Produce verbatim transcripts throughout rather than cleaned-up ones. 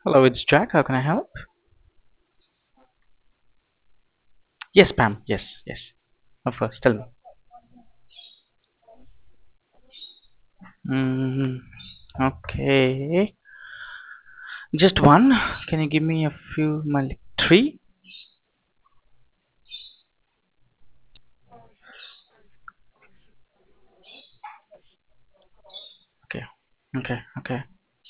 Hello, it's Jack. How can I help? Yes, Pam. Yes, yes. Of course. Tell me. Mm, okay. Just one. Can you give me a few? My like three. Okay. Okay. Okay.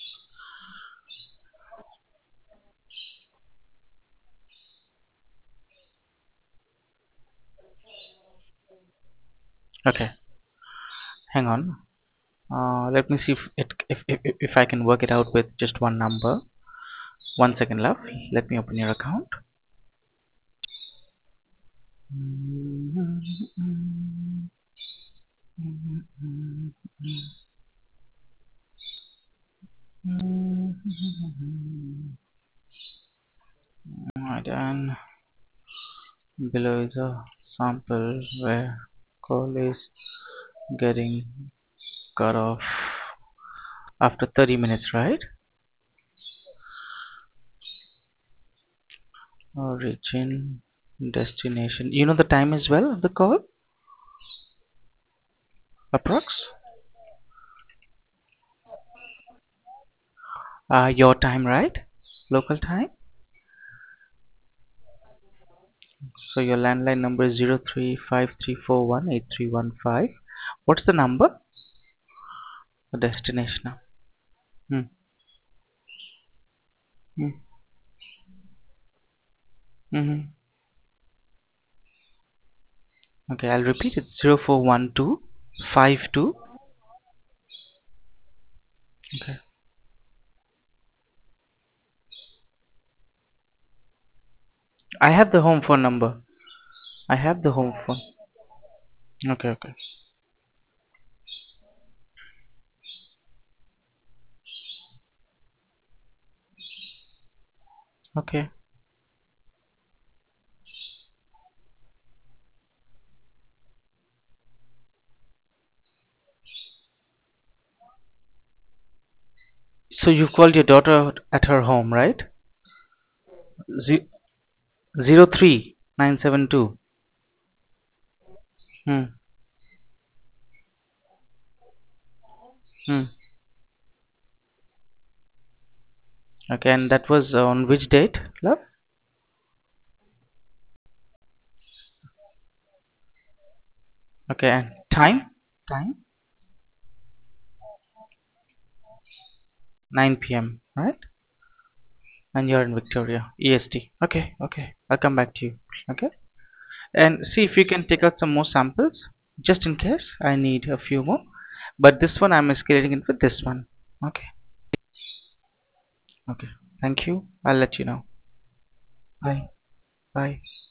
Okay. Hang on. Uh, let me see if it if, if if I can work it out with just one number. One second, love. Let me open your account. Alright, and below is a sample where call is getting cut off after thirty minutes, right? Origin, destination. You know the time as well of the call? Approx? Uh, your time, right? Local time? So your landline number is zero three five three four one eight three one five. What's the number? The destination. Hmm. Hmm. Mm-hmm. Okay, I'll repeat it. Zero four one two five two. Okay. I have the home phone number. I have the home phone. Okay, okay. Okay. So you called your daughter at her home, right? Ze- Zero three nine seven two. Hmm. Hmm. Okay, and that was on which date, love? Okay, and time? Time? nine p m, right? And you're in Victoria, E S T. Okay, okay. I'll come back to you. Okay? And see if you can take out some more samples, just in case I need a few more. But this one I'm escalating it with this one. Okay, okay. Thank you. I'll let you know. Bye. Bye.